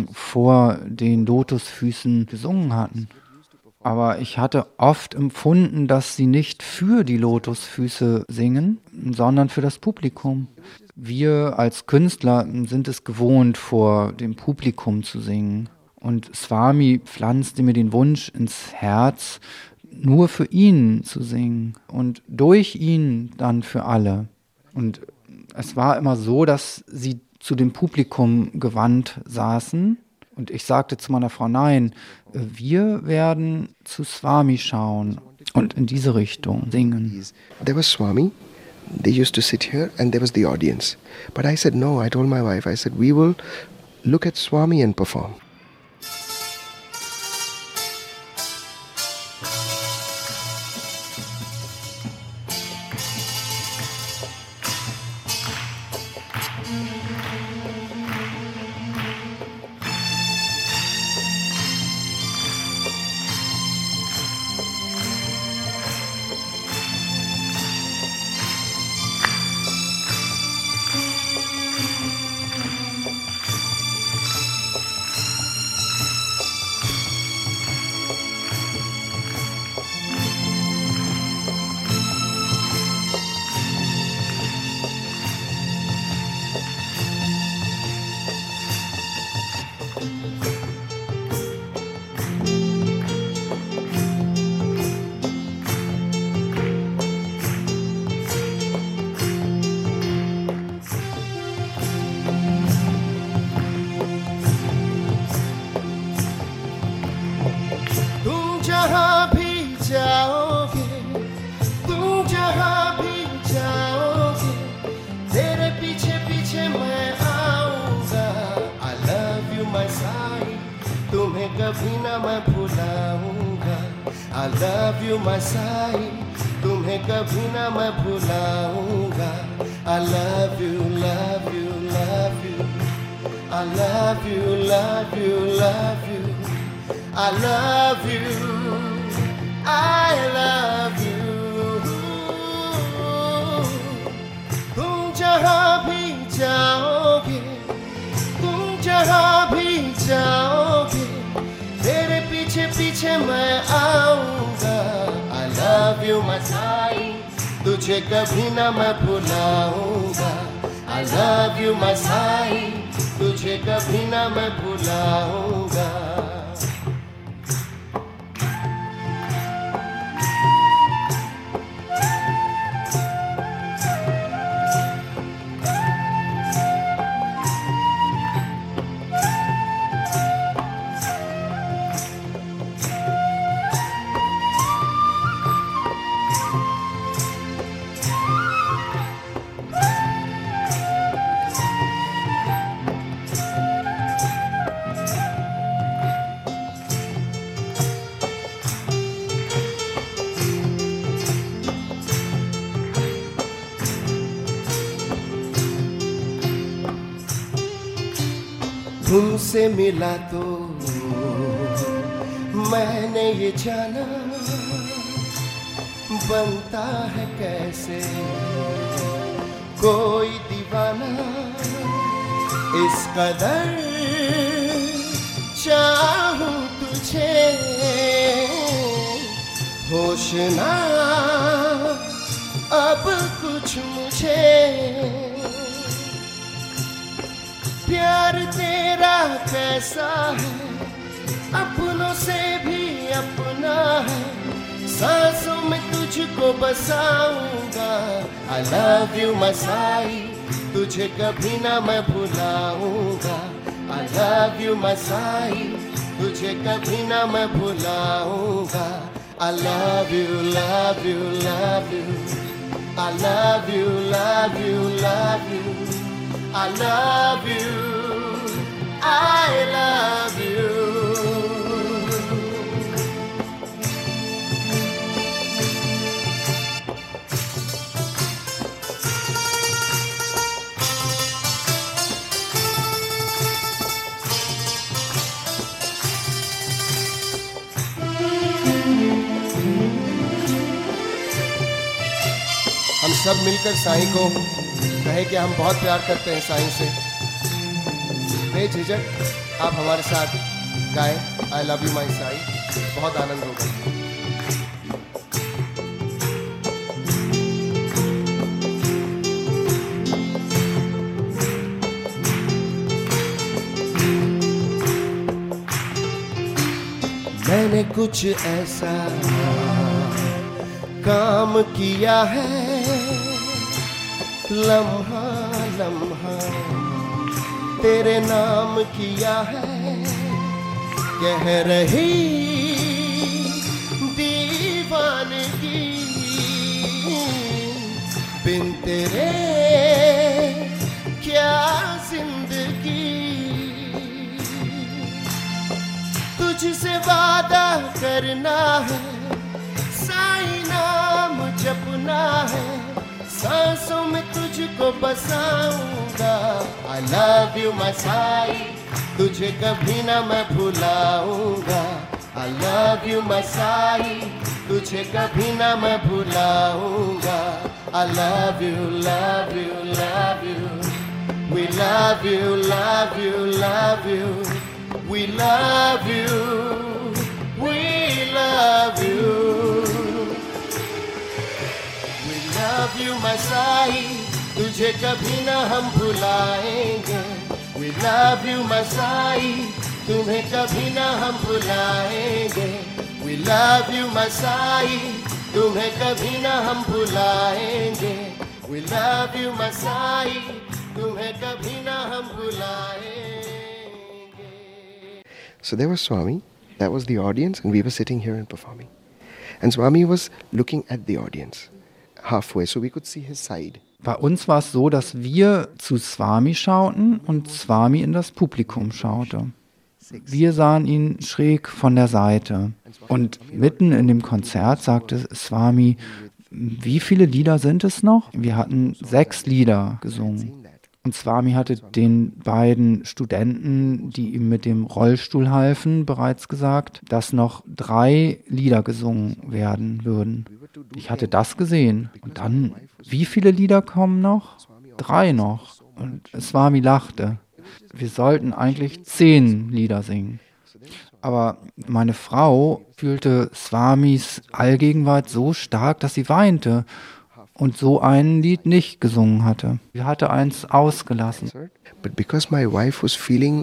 Speaker 4: vor den Lotusfüßen gesungen hatten. Aber ich hatte oft empfunden, dass sie nicht für die Lotusfüße singen, sondern für das Publikum. Wir als Künstler sind es gewohnt, vor dem Publikum zu singen. Und Swami pflanzte mir den Wunsch ins Herz, nur für ihn zu singen und durch ihn dann für alle. Und es war immer so, dass sie zu dem Publikum gewandt saßen. Und ich sagte zu meiner Frau, nein, wir werden zu Swami schauen und in diese Richtung singen.
Speaker 3: There was Swami, they used to sit here and there was the audience. But I said no, I told my wife, I said we will look at Swami and perform.
Speaker 5: कभी ना मैं भुलाऊंगा. I love you my Sai, तुम्हें कभी ना मैं भुलाऊंगा. I love you, love you, love you. I love you, love you, love you. I love you, I love you. तुम जहाँ भी जाओगे, तुम जहाँ भी जाओगे, तेरे पीछे पीछे मैं आऊँगा. I love you my Sai, तुझे कभी ना मैं भुलाऊंगा. I love you my Sai, तुझे कभी ना मैं भुलाऊंगा. तुमसे मिला तो मैंने ये जाना, बनता है कैसे कोई दीवाना. इस कदर चाहूं तुझे, होश ना अब कुछ मुझे. प्यार तेरा कैसा है, अपनों से भी अपना है. सांसों में तुझको बसाऊंगा. I love you my Sai, तुझे कभी ना मैं भुलाऊंगा. I love you my Sai, तुझे कभी ना मैं भुलाऊंगा. I love you, love you, love you. I love you, love you, love you. I love you, I love you. हम सब मिलकर साईं को कहे कि हम बहुत प्यार करते हैं साईं से. बेझिझक आप हमारे साथ गाएं I love you my Sai, बहुत आनंद होगा. मैंने कुछ ऐसा काम किया है, लम्हा लम्हा तेरे नाम किया है. कह रही दीवानगी बिन तेरे क्या जिंदगी. तुझसे वादा करना है, साईं नाम जपना है, सांसों में तुझको बसाऊंगा. I love you my Sai, तुझे कभी ना मैं भुलाऊंगा. I love you my Sai, तुझे कभी ना मैं भुलाऊंगा. I love you, love you, love you. We love you, love you, love you. We love you, we love you. Love you my Sai, तुझे कभी ना हम भुलाएंगे. We love you my Sai, तुम्हें कभी ना हम भुलाएंगे. We love you my Sai, तुम्हें कभी ना हम भुलाएंगे. We love you my Sai, तुम्हें कभी ना हम भुलाएंगे.
Speaker 3: So there was Swami, that was the audience, and we were sitting here and performing. And Swami was looking at the audience. Halfway, so we could see his side.
Speaker 4: Bei uns war es so, dass wir zu Swami schauten und Swami in das Publikum schaute. wir sahen ihn schräg von der Seite. Und mitten in dem Konzert sagte Swami, wie viele Lieder sind es noch? Wir hatten 6 Lieder gesungen. Und Swami hatte den beiden Studenten, die ihm mit dem Rollstuhl halfen, bereits gesagt, dass noch 3 Lieder gesungen werden würden. Ich hatte das gesehen. Und dann, wie viele Lieder kommen noch? 3 noch. Und Swami lachte. Wir sollten eigentlich 10 Lieder singen. Aber meine Frau fühlte Swamis Allgegenwart so stark, dass sie weinte und so ein Lied nicht gesungen hatte. Sie hatte eins ausgelassen.
Speaker 3: But because my wife was feeling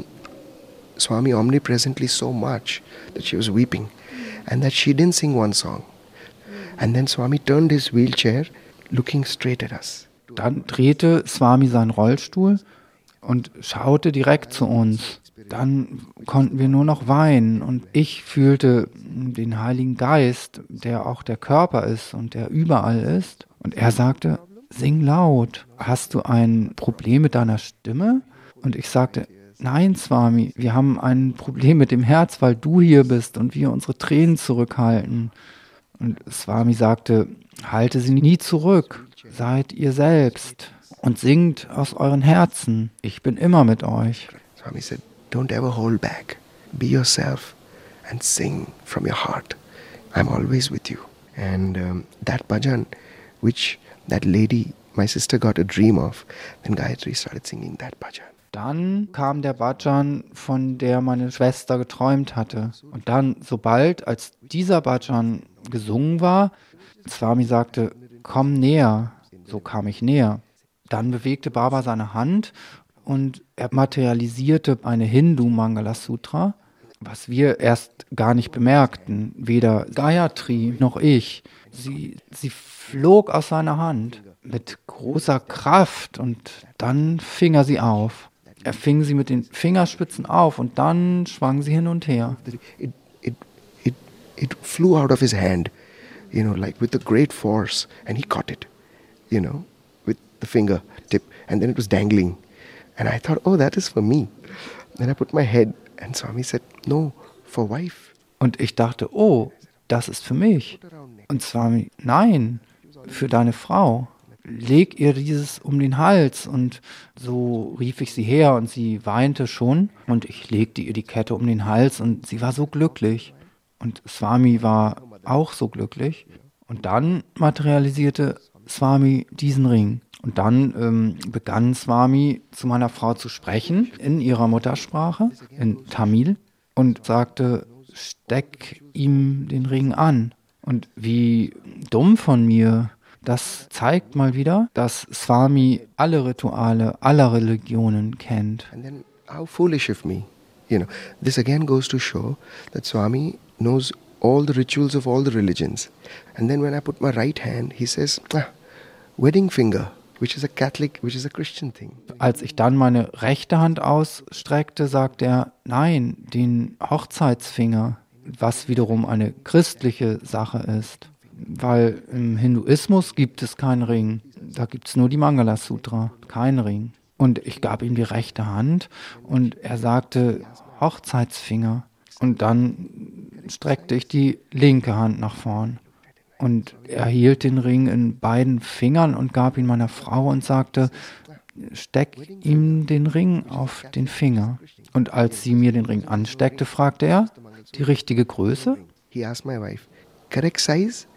Speaker 3: Swami omnipresently so much that she was weeping and that she didn't sing one song. And then Swami turned his wheelchair looking straight at us.
Speaker 4: Dann drehte Swami seinen Rollstuhl und schaute direkt zu uns. Dann konnten wir nur noch weinen und ich fühlte den Heiligen Geist, der auch der Körper ist und der überall ist. Und er sagte, sing laut. Hast du ein Problem mit deiner Stimme? Und ich sagte, nein, Swami, wir haben ein Problem mit dem Herz, weil du hier bist und wir unsere Tränen zurückhalten. Und Swami sagte, halte sie nie zurück, seid ihr selbst und singt aus euren Herzen. Ich bin immer mit euch.
Speaker 3: Swami said, don't ever hold back. Be yourself and sing from your heart. I'm always with you. And that bhajan, which that lady, my sister, got a dream of, then Gayatri started singing that bhajan.
Speaker 4: Dann kam der Bhajan, von der meine Schwester geträumt hatte. Und dann, als dieser Bhajan gesungen war, Swami sagte, komm näher. So kam ich näher. Dann bewegte Baba seine Hand und er materialisierte eine Hindu-Mangala-Sutra, was wir erst gar nicht bemerkten, weder Gayatri noch ich. Sie flog aus seiner Hand mit großer Kraft und dann fing er sie auf. Er fing sie mit den Fingerspitzen auf und dann schwang sie hin und her.
Speaker 3: It flew out of his hand, like with a great force, and he caught it, with the finger tip, and then it was dangling. And I thought, oh, that is for me. Then I put my head, and Swami said, no, for wife.
Speaker 4: Und ich dachte, oh, das ist für mich. Und Swami, nein, für deine Frau. Leg ihr dieses um den Hals. Und so rief ich sie her und sie weinte schon. Und ich legte ihr die Kette um den Hals und sie war so glücklich. Und Swami war auch so glücklich. Und dann materialisierte Swami diesen Ring. Und dann begann Swami zu meiner Frau zu sprechen in ihrer Muttersprache, in Tamil, und sagte, steck ihm den Ring an. Und wie dumm von mir, das zeigt mal wieder, dass Swami alle Rituale aller Religionen kennt.
Speaker 3: And then how foolish of me. This again goes to show that Swami knows all the rituals of all the religions. And then when I put my right hand, he says, wedding finger. Which is a Christian thing.
Speaker 4: Als ich dann meine rechte Hand ausstreckte, sagte er, nein, den Hochzeitsfinger, was wiederum eine christliche Sache ist. Weil im Hinduismus gibt es keinen Ring. Da gibt es nur die Mangala-Sutra, kein Ring. Und ich gab ihm die rechte Hand und er sagte, Hochzeitsfinger. Und dann streckte ich die linke Hand nach vorn. Und er hielt den Ring in beiden Fingern und gab ihn meiner Frau und sagte, steck ihm den Ring auf den Finger. Und als sie mir den Ring ansteckte, fragte er, die richtige Größe?
Speaker 3: He asked my wife, correct size?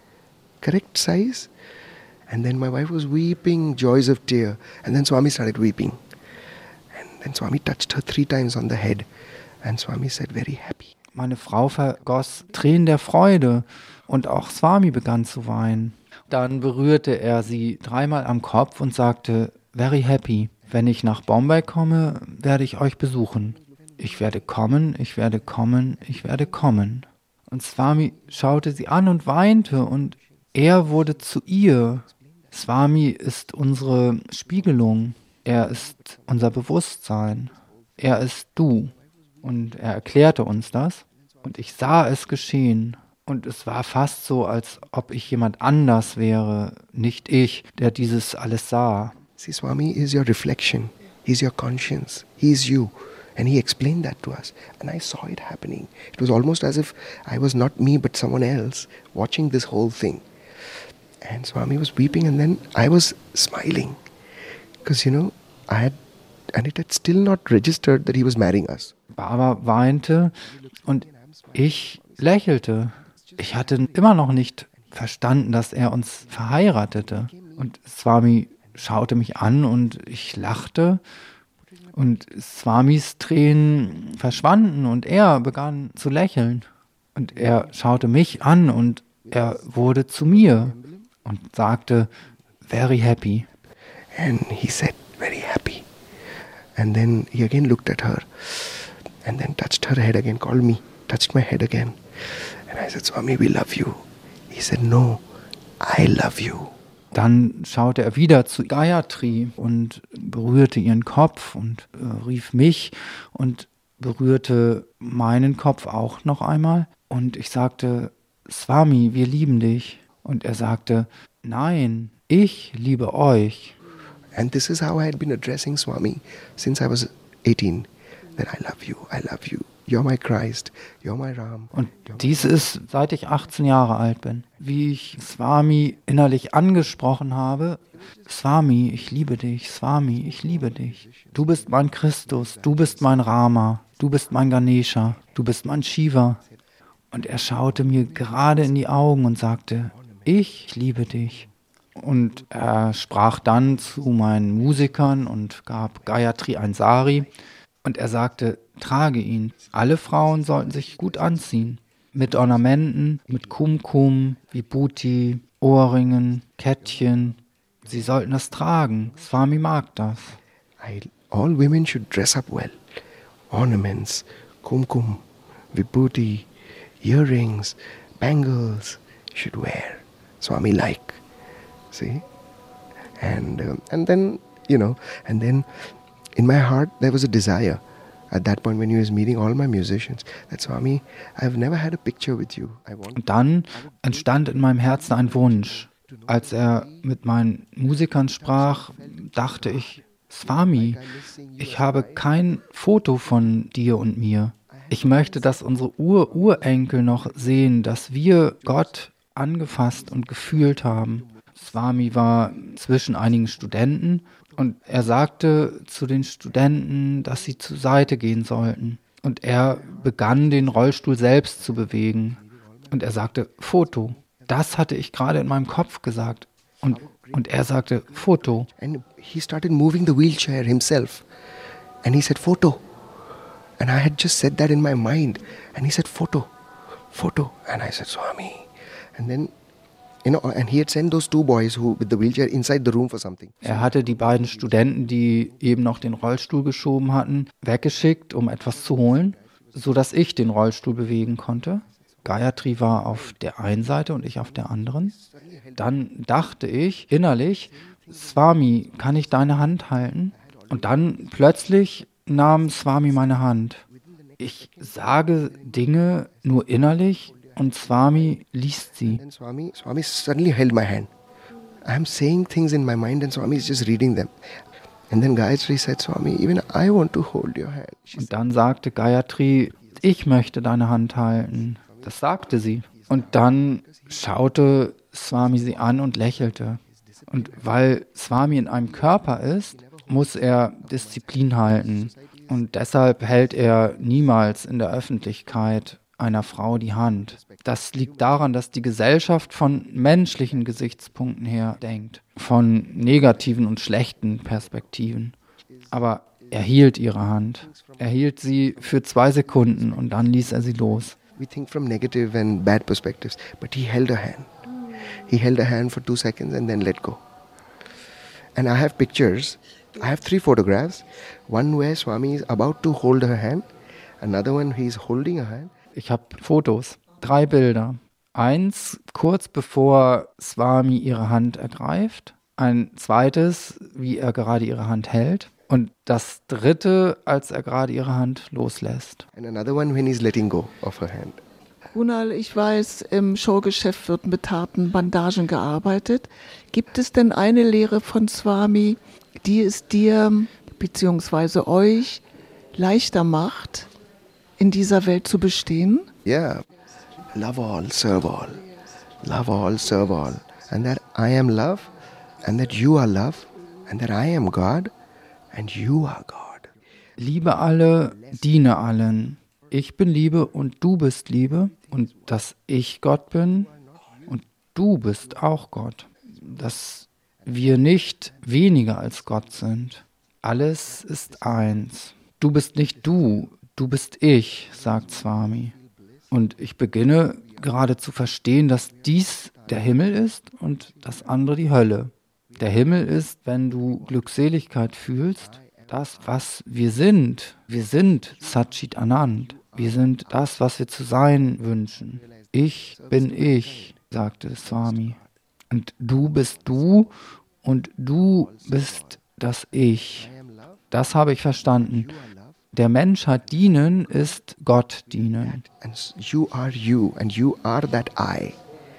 Speaker 3: And then my wife was weeping, joys of tear. And then Swami started weeping. And then Swami touched her 3 times on the head. And Swami said, very happy.
Speaker 4: Meine Frau vergoss Tränen der Freude und auch Swami begann zu weinen. Dann berührte er sie 3-mal am Kopf und sagte, very happy. Wenn ich nach Bombay komme, werde ich euch besuchen. Ich werde kommen, ich werde kommen, ich werde kommen. Und Swami schaute sie an und weinte und er wurde zu ihr. Swami ist unsere Spiegelung. Er ist unser Bewusstsein. Er ist du. Und er erklärte uns das. Und ich sah es geschehen. Und es war fast so, als ob ich jemand anders wäre, nicht ich, der dieses alles sah.
Speaker 3: See, Swami is your reflection. He's your conscience. He's you. And he explained that to us. And I saw it happening. It was almost as if I was not me but someone else watching this whole thing. And Swami was weeping and then I was smiling. Because, and it had still not registered that he was marrying us.
Speaker 4: Baba weinte und ich lächelte. Ich hatte immer noch nicht verstanden, dass er uns verheiratete. Und Swami schaute mich an und ich lachte. Und Swamis Tränen verschwanden und er begann zu lächeln. Und er schaute mich an und er wurde zu mir und sagte, very happy.
Speaker 3: And he said, very happy. And then he again looked at her and then touched her head again, called me, touched my head again. And I said, Swami, we love you. He said, no, I love you.
Speaker 4: Dann schaute er wieder zu Gayatri und berührte ihren Kopf und rief mich und berührte meinen Kopf auch noch einmal. Und ich sagte, Swami, wir lieben dich. Und er sagte, nein, ich liebe euch.
Speaker 3: And this is how I had been addressing Swami since I was 18. That I love you, you're my Christ, you're my Ram.
Speaker 4: Und dies ist, seit ich 18 Jahre alt bin. Wie ich Swami innerlich angesprochen habe, Swami, ich liebe dich, Swami, ich liebe dich. Du bist mein Christus, du bist mein Rama, du bist mein Ganesha, du bist mein Shiva. Und er schaute mir gerade in die Augen und sagte, ich liebe dich. Und er sprach dann zu meinen Musikern und gab Gayatri ein Sari. Und er sagte, trage ihn. Alle Frauen sollten sich gut anziehen. Mit Ornamenten, mit Kumkum, Vibhuti, Ohrringen, Kettchen. Sie sollten das tragen. Swami mag das.
Speaker 3: All women should dress up well. Ornaments, Kumkum, Vibhuti, earrings, bangles should wear. Swami like. See? And then, and then in my heart there was a desire at that point when he was meeting all my musicians that Swami, I've never had a picture with you.
Speaker 4: Und dann entstand in meinem Herzen ein Wunsch. Als er mit meinen Musikern sprach, dachte ich, Swami, ich habe kein Foto von dir und mir. Ich möchte, dass unsere Urenkel noch sehen, dass wir Gott angefasst und gefühlt haben. Swami war zwischen einigen Studenten und er sagte zu den Studenten, dass sie zur Seite gehen sollten. Und er begann, den Rollstuhl selbst zu bewegen. Und er sagte, Foto. Das hatte ich gerade in meinem Kopf gesagt. Und er sagte, Foto.
Speaker 3: And he started moving the wheelchair himself. And he said, Photo. And I had just said that in my mind. And he said, Photo. Photo. And I said, Swami. And then and he had sent those two boys who with the wheelchair inside the room for something.
Speaker 4: Er hatte die beiden Studenten, die eben noch den Rollstuhl geschoben hatten, weggeschickt, um etwas zu holen, sodass ich den Rollstuhl bewegen konnte. Gayatri war auf der einen Seite und ich auf der anderen. Dann dachte ich innerlich, Swami, kann ich deine Hand halten? Und dann plötzlich nahm Swami meine Hand. Ich sage Dinge nur innerlich, und Swami liest sie.
Speaker 3: Swami suddenly held my hand. I am saying things in my mind and Swami is just reading them. And then Gayatri said, Swami, even I want to hold your hand.
Speaker 4: Und dann sagte Gayatri, ich möchte deine Hand halten. Das sagte sie. Und dann schaute Swami sie an und lächelte. Und weil Swami in einem Körper ist, muss er Disziplin halten. Und deshalb hält er niemals in der Öffentlichkeit einer Frau die Hand. Das liegt daran, dass die Gesellschaft von menschlichen Gesichtspunkten her denkt, von negativen und schlechten Perspektiven. Aber er hielt ihre Hand. Er hielt sie für 2 Sekunden und dann ließ er sie los.
Speaker 3: We think from negative and bad perspectives, but he held her hand. He held her hand for 2 seconds and then let go. And I have pictures. I have 3 photographs. One where Swami is about to hold her hand. Another one he is holding her hand.
Speaker 4: Ich habe Fotos, 3 Bilder. Eins kurz bevor Swami ihre Hand ergreift. Ein zweites, wie er gerade ihre Hand hält. Und das dritte, als er gerade ihre Hand loslässt.
Speaker 3: And another one when he's letting go of her hand.
Speaker 2: Kunal, ich weiß, im Showgeschäft wird mit harten Bandagen gearbeitet. Gibt es denn eine Lehre von Swami, die es dir bzw. euch leichter macht, in dieser Welt zu bestehen?
Speaker 3: Yeah. Love all, serve all. Love all, serve all. And that I am love, and that you are love, and that I am God, and you are God.
Speaker 4: Liebe alle, diene allen. Ich bin Liebe und du bist Liebe. Und dass ich Gott bin und du bist auch Gott. Dass wir nicht weniger als Gott sind. Alles ist eins. Du bist nicht du, du bist ich, sagt Swami. Und ich beginne gerade zu verstehen, dass dies der Himmel ist und das andere die Hölle. Der Himmel ist, wenn du Glückseligkeit fühlst, das, was wir sind. Wir sind Satchit Anand. Wir sind das, was wir zu sein wünschen. Ich bin ich, sagte Swami. Und du bist du und du bist das Ich. Das habe ich verstanden. Der Menschheit dienen ist Gott dienen.
Speaker 3: And you and you are that I.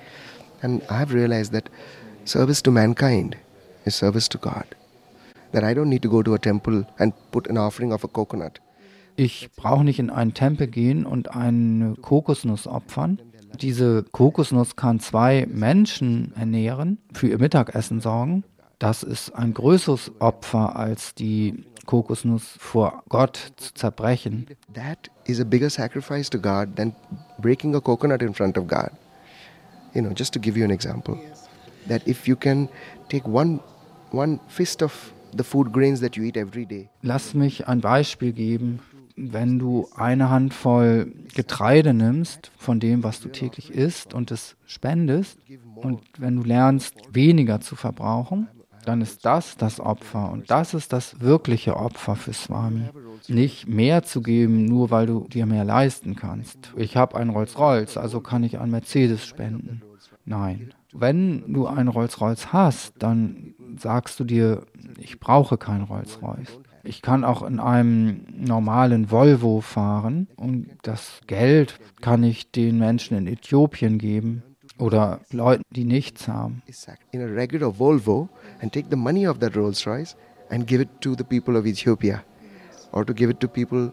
Speaker 3: And I've realized that service to mankind is service to God. That I don't need to go to a temple and put an offering of a coconut.
Speaker 4: Ich brauche nicht in einen Tempel gehen und eine Kokosnuss opfern. Diese Kokosnuss kann 2 Menschen ernähren, für ihr Mittagessen sorgen. Das ist ein größeres Opfer, als die Kokosnuss vor Gott zu zerbrechen.
Speaker 3: That is a bigger sacrifice to God than breaking a coconut in front of God. Just to give you an example. That if you can take one fist of the food grains that you eat every day.
Speaker 4: Lass mich ein Beispiel geben. Wenn du eine Handvoll Getreide nimmst von dem, was du täglich isst und es spendest und wenn du lernst, weniger zu verbrauchen, dann ist das das Opfer und das ist das wirkliche Opfer für Swami. Nicht mehr zu geben, nur weil du dir mehr leisten kannst. Ich habe einen Rolls-Royce, also kann ich an Mercedes spenden. Nein. Wenn du einen Rolls-Royce hast, dann sagst du dir, ich brauche keinen Rolls-Royce. Ich kann auch in einem normalen Volvo fahren und das Geld kann ich den Menschen in Äthiopien geben oder Leuten, die nichts haben.
Speaker 3: In a regular Volvo and take the money of that Rolls Royce and give it to the people of Ethiopia or to give it to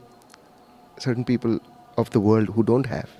Speaker 3: certain people of the world who don't have.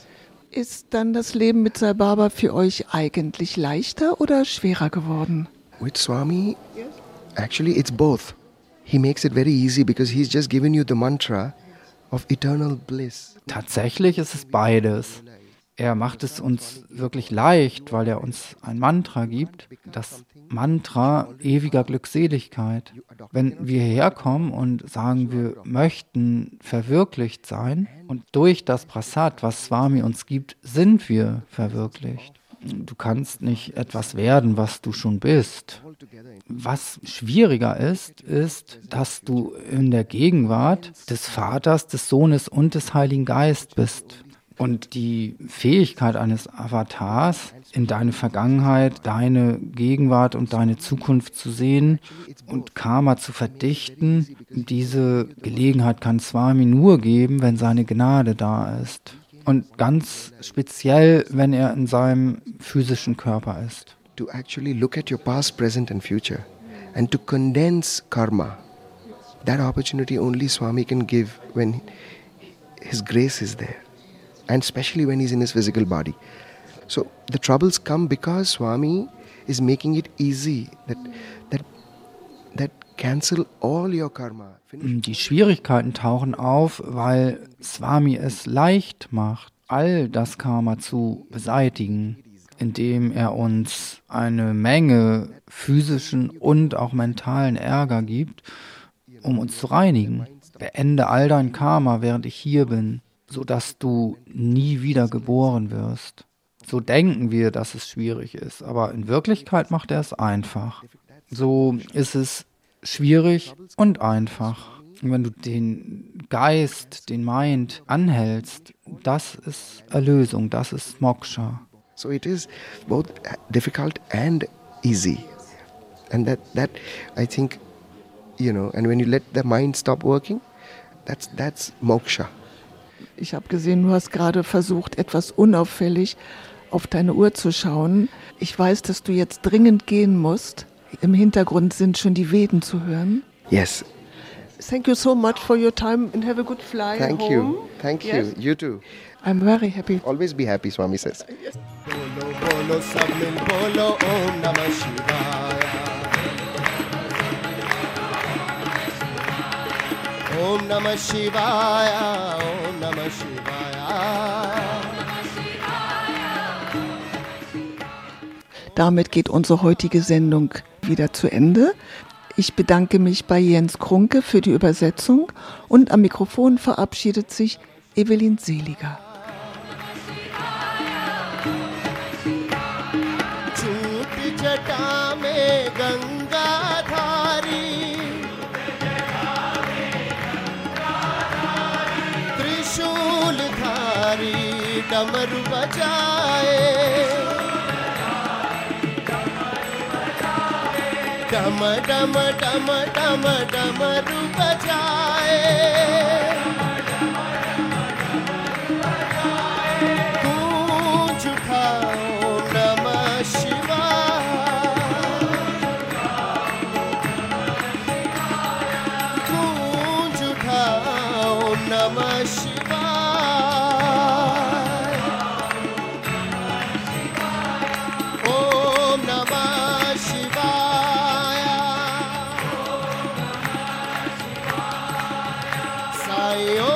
Speaker 2: Ist dann das Leben mit Sai Baba für euch eigentlich leichter oder schwerer geworden?
Speaker 3: With Swami, actually it's both. He makes it very easy because he's just given you the mantra of eternal bliss.
Speaker 4: Tatsächlich ist es beides. Er macht es uns wirklich leicht, weil er uns ein Mantra gibt, das Mantra ewiger Glückseligkeit. Wenn wir herkommen und sagen, wir möchten verwirklicht sein und durch das Prasad, was Swami uns gibt, sind wir verwirklicht. Du kannst nicht etwas werden, was du schon bist. Was schwieriger ist, dass du in der Gegenwart des Vaters, des Sohnes und des Heiligen Geistes bist. Und die Fähigkeit eines Avatars, in deine Vergangenheit, deine Gegenwart und deine Zukunft zu sehen und Karma zu verdichten, diese Gelegenheit kann Swami nur geben, wenn seine Gnade da ist. Und ganz speziell, wenn er in seinem physischen Körper ist.
Speaker 3: To actually look at your past, present and future and to condense karma. That opportunity only Swami can give when his grace is there. And especially when he's in his physical body. So the troubles come because Swami is making it easy. That cancel all your karma.
Speaker 4: Die Schwierigkeiten tauchen auf, weil Swami es leicht macht, all das Karma zu beseitigen, indem er uns eine Menge physischen und auch mentalen Ärger gibt, um uns zu reinigen. Beende all dein Karma, während ich hier bin, sodass du nie wieder geboren wirst. So denken wir, dass es schwierig ist, aber in Wirklichkeit macht er es einfach. So ist es schwierig und einfach. Und wenn du den Geist, den Mind anhältst, das ist Erlösung, das ist Moksha.
Speaker 3: So it is both difficult and easy. And that I think, and when you let the mind stop working, that's moksha.
Speaker 2: Ich habe gesehen, du hast gerade versucht, etwas unauffällig auf deine Uhr zu schauen. Ich weiß, dass du jetzt dringend gehen musst. Im Hintergrund sind schon die Veden zu hören.
Speaker 3: Yes,
Speaker 2: Thank you so much for your time and have a good flight
Speaker 3: Thank
Speaker 2: home.
Speaker 3: you. Thank
Speaker 2: Yes.
Speaker 3: you. You too.
Speaker 2: I'm very happy.
Speaker 3: Always be happy, Swami says.
Speaker 5: बोलो बोलो सब मिल बोलो ओम नमः शिवाय ओम नमः शिवाय ओम नमः शिवाय
Speaker 2: Damit geht unsere heutige Sendung wieder zu Ende. Ich bedanke mich bei Jens Krunke für die Übersetzung und am Mikrofon verabschiedet sich Evelyn Seliger.
Speaker 5: जटा में गंगा धारी त्रिशूल धारी डमरू बजाए डम डम डम डम डमरू बजाए गूंज उठाओ नमः शिवाय गूंज उठाओ नमः शिवाय ओम नमः शिवाय साईं